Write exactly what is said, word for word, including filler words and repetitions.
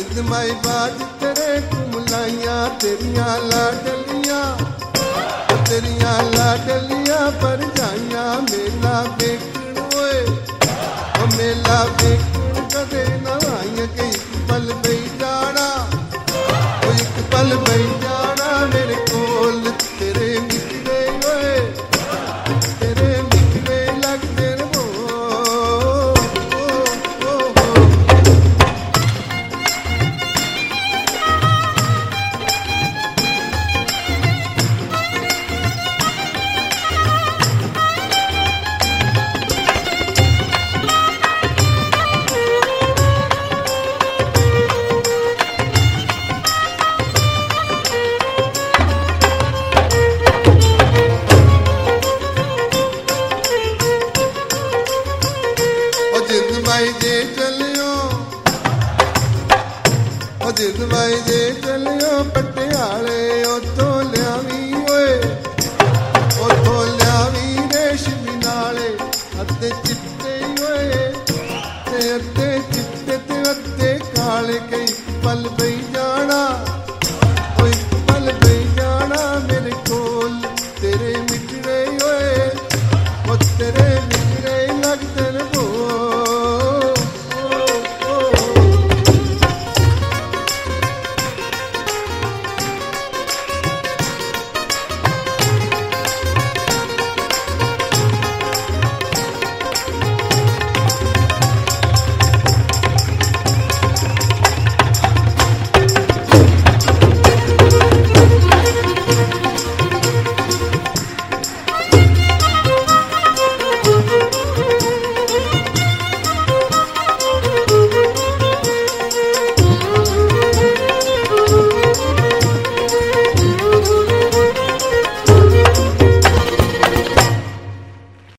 जिद माई बाज तेरे कुमलाइया तेरिया लाडलिया तेरिया लाडलिया पर जाइया मेला बेकण होए ओ मेला बेकण कदे ना आइया के एक पल बई जाना ओ एक पल बई जाना मेरे कोल तेरे मिठवे होए तेरे मिठवे लगदे रहो जे चलियो ओ जिद भाई जे चलियो पटियाले उथों लियावी ओए उथों लियावी रेशमी नाले अद्धे चिट्टे ओए ते अद्धे चिट्टे ते अद्धे काले कई पल बई जा